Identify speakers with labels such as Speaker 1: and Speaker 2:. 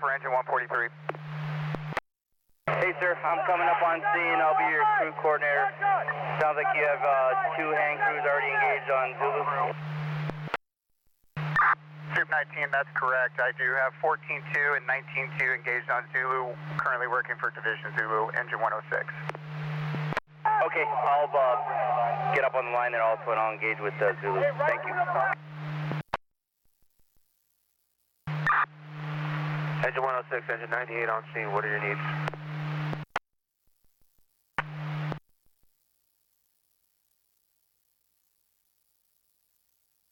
Speaker 1: for engine 143.
Speaker 2: Hey sir, I'm coming up on scene. I'll be your crew coordinator. Sounds like you have 2 hand crews already engaged on Zulu.
Speaker 1: Troop 19, that's correct. I do have 14-2 and 19-2 engaged on Zulu, currently working for Division Zulu, engine 106.
Speaker 2: Okay, I'll get up on the line and also I'll engage with Zulu. Thank you.
Speaker 3: Engine 106, engine 98 on scene. What are your needs?